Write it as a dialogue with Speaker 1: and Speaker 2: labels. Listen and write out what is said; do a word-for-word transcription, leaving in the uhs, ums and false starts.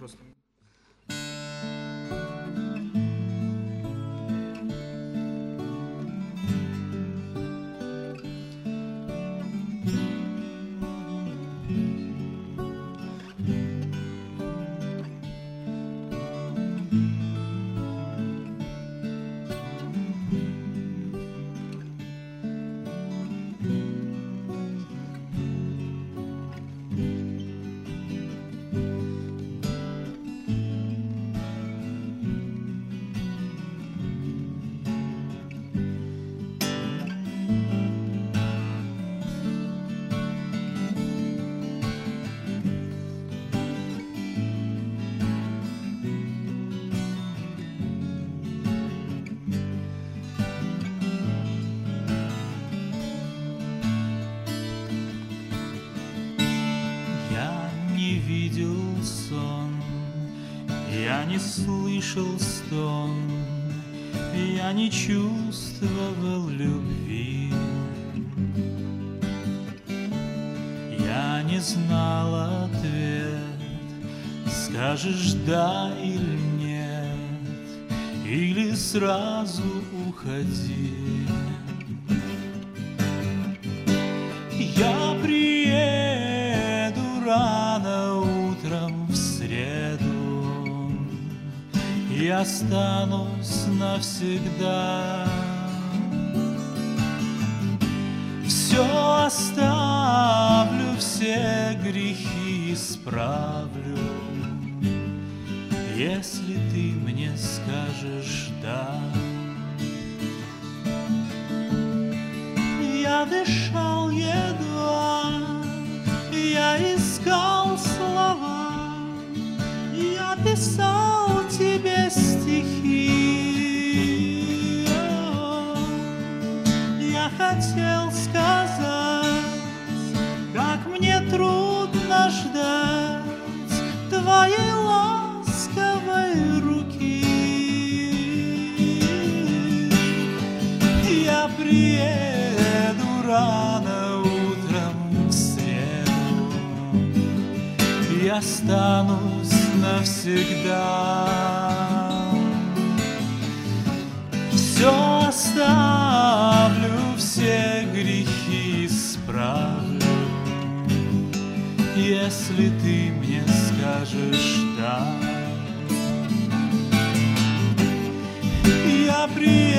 Speaker 1: вопрос.
Speaker 2: Я не слышал стон, я не чувствовал любви. Я не знал ответ, скажешь да или нет, или сразу уходи. Я приеду рано утром в среду и останусь навсегда. Все оставлю, все грехи исправлю, если ты мне скажешь да. Я дышал едва, я искал слова, я писал тебе стихи. Я хотел сказать, как мне трудно ждать твоей ласковой руки. Я приеду рано утром в среду и останусь навсегда. Все оставлю, все грехи исправлю, если ты мне скажешь да. Я приеду